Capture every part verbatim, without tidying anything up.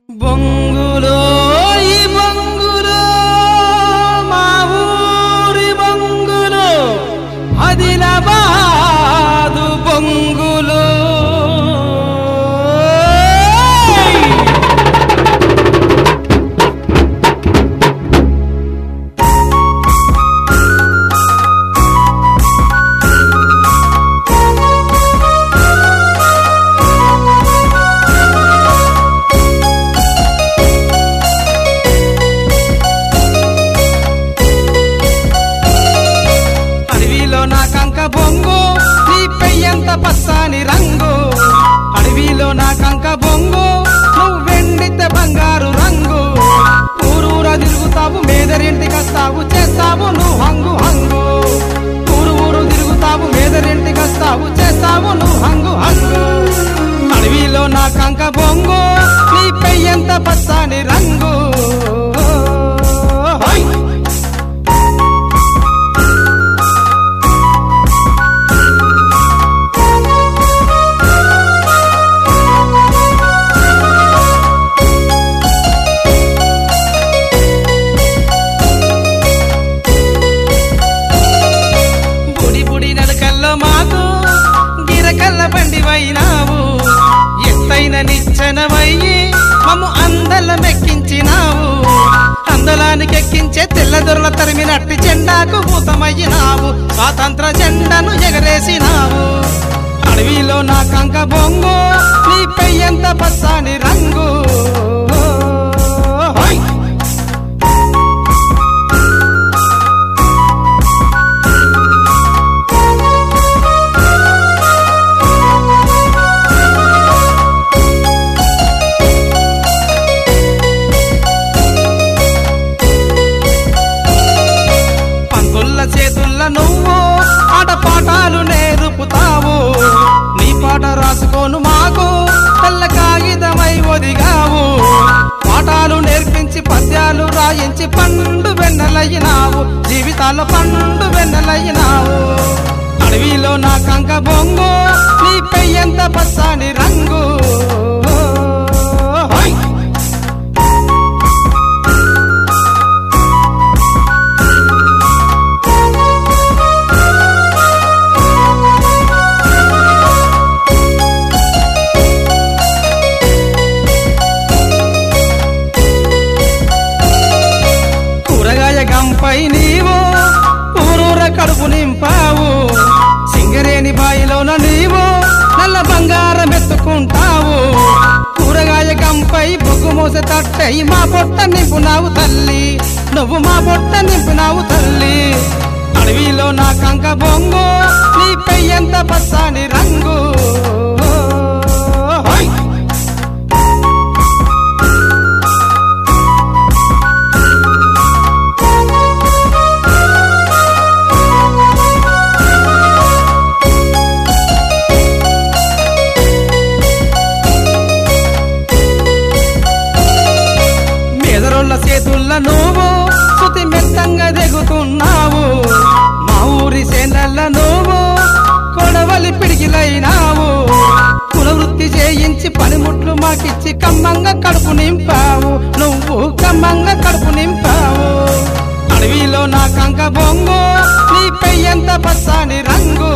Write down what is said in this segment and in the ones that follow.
బొంగులో ఈ బొంగులో మా ఊరి బొంగులో ఆదిలాబాదు బొంగులో బొంగు నీ పెయ్యంత పచ్చని రంగు అడవిలో నా కంక బొంగు నువ్వు వెండితే బంగారు రంగు ఊరూర తిరుగుతావు మేదరింటికి వస్తావు చేస్తావు నువ్వు హంగు హంగు ఊరు ఊరు తిరుగుతావు మేదరింటికి వస్తావు చేస్తావు నువ్వు హంగు హంగు అడవిలో నా కంక బొంగు నీ పెయ్యంత పచ్చని రంగు మాకు గిరకల్ల బండివైనావు ఎత్తైన నిచ్చెనవయ్యి మమ్ము అందలమెక్కించినావు అందలానికి ఎక్కించే తెల్లదొరల తరిమినట్టి జెండాకు భూతమయ్యినావు స్వాతంత్ర జెండను ఎగరేసినావు అడవిలో నా కంక బొంగు నీ పెయ్యంత పచ్చని రంగు చేతుల్ల నువ్వు ఆటపాటాలు నేర్పుతావు నీ పాట రాసుకోను మాకు తెల్ల కాగితమై ఒదిగావు పాఠాలు నేర్పించి పద్యాలు రాయించి పండు వెన్నెలయ్యినావు జీవితాల్లో పండు వెన్నెలయ్యినావు అడవిలో నా కంక బొంగు నీ పెయ్యంత పచ్చని రంగు గంపై నీవు ఊరూర కడుపు నింపావు సింగరేణి బాయిలోన నీవు నల్ల బంగారం ఎత్తుకుంటావు కూరగాయ గంపై బొగ్గు మోసే తట్టై మా పొట్ట నింపునావు తల్లి నువ్వు మా పొట్ట నింపునావు తల్లి అడవిలో నా కంక బొంగు నీ పెయ్యంత పచ్చని రంగు చేతుల్ల నువ్వు శృతి మెత్తంగా దిగుతున్నావు మా ఊరి సేనల్ల నువ్వు కొడవలి పిడికిలైనావు కులవృత్తి చేయించి పనిముట్లు మాకిచ్చి కమ్మంగా కడుపు నింపావు నువ్వు కమ్మంగా కడుపు నింపావు అడవిలో నా కంక బొంగు నీ పెయ్యంత పచ్చని రంగు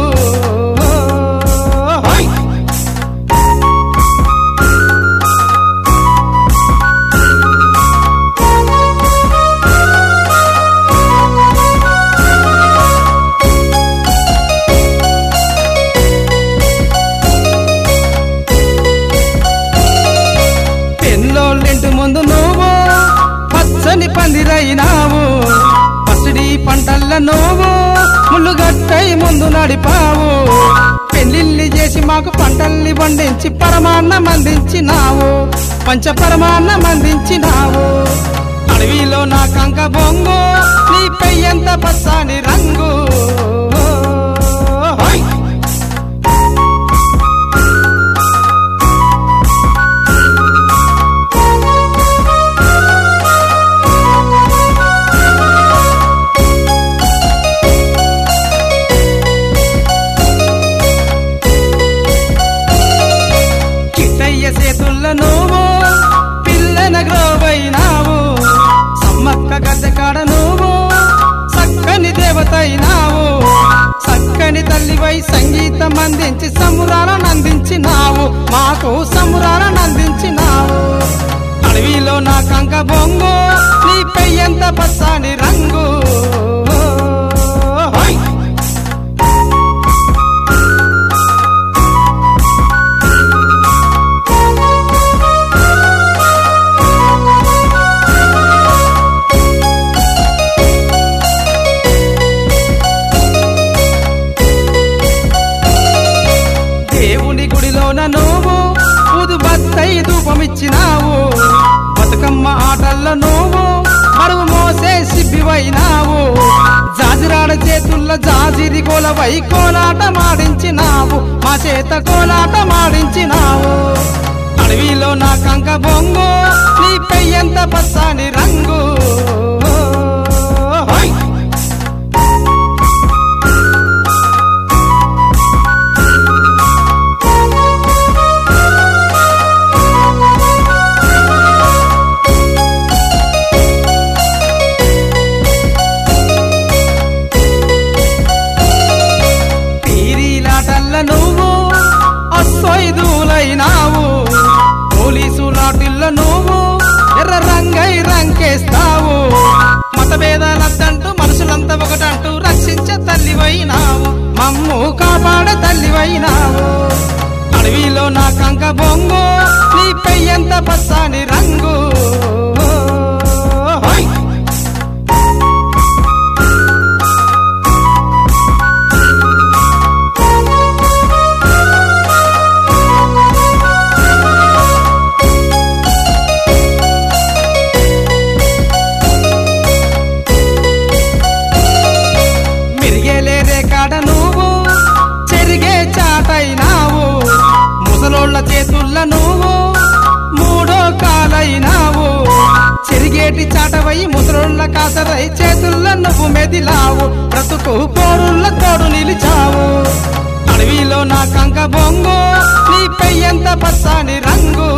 ముందు నువ్వు పచ్చని పందిరైనావు పసిడి పంటల్ల నువ్వు ముళ్ళుగట్టై ముందు నడిపావు పెళ్లిళ్ళి చేసి మాకు పంటల్ని పండించి పరమాన్నం అందించినావు పంచ పరమాన్నం అందించినావు అడవిలో నా కంక బొంగు నీ పెయ్యంత పచ్చని రంగు చేతుల్ల నువ్వు పిల్ల సంగీతం అందించి సమురాలను అందించినావు, మాకు సమురాలను అందించినావు. అడవిలో నా కంక బొంగు నీ పెయ్యంత పచ్చని రంగు. దేవుని గుడిలోన నువ్వు ఉదుబత్తై ధూపమిచ్చినావు, బతుకమ్మ ఆటల్లో నువ్వు మరువు మోసే సిబ్బివైనావు. జాజిరాడ చేతుల్లో జాజిరి కోలవై కోలాట మాడించినావు, మా చేత కోలాట మాడించినావు. అడవిలో నా కంక బొంగు నీ పెయ్యంత పచ్చని రంగు. నువ్వు అస్సైదులైనావు, పోలీసు లాటిల్లో నువ్వు ఎర్ర రంగై రంకేస్తావు. మతభేదాలద్దంటూ మనుషులంతా ఒకటంటూ రక్షించే తల్లివైనావు, మమ్ము కాపాడే తల్లివైనావు. అడవిలో నా కంక బొంగు నీ పెయ్యంత పచ్చని రంగు. నువ్వు చెరిగే చాటైనావు, ముసలోళ్ళ చేతుల్లో నువ్వు మూడో కాలైనావు. చెరిగేటి చాటవై ముసలోళ్ళ కాసరై చేతుల్లో నువ్వు మెదిలావు, బ్రతుకు పోరుళ్ళ తోడు నిలిచావు. అడవిలో నా కంక బొంగు నీ పెయ్యంత పచ్చని రంగు.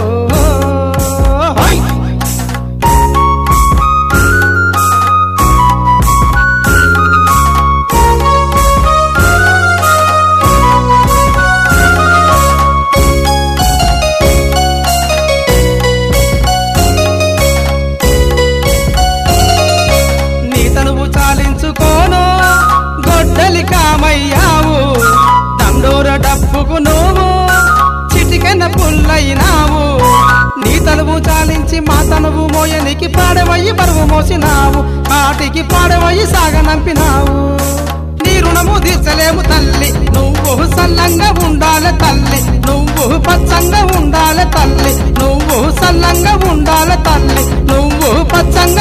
చాలించుకోను గొడ్డలి కామయ్యావు, దండోర డప్పుకు నువ్వు చిటికెన పుల్లైనావు. నీ తలువు చాలించి మా తనువు మోయనికి పాడవయ్యి బరువు మోసినావు, కాటికి పాడవయ్యి సాగనంపినావు. నీ రుణము తీర్చలేము తల్లి, నువ్వు సల్లంగా ఉండాలి తల్లి, నువ్వు పచ్చంగా ఉండాలి తల్లి, నువ్వు సల్లంగా ఉండాలి తల్లి, నువ్వు పచ్చంగా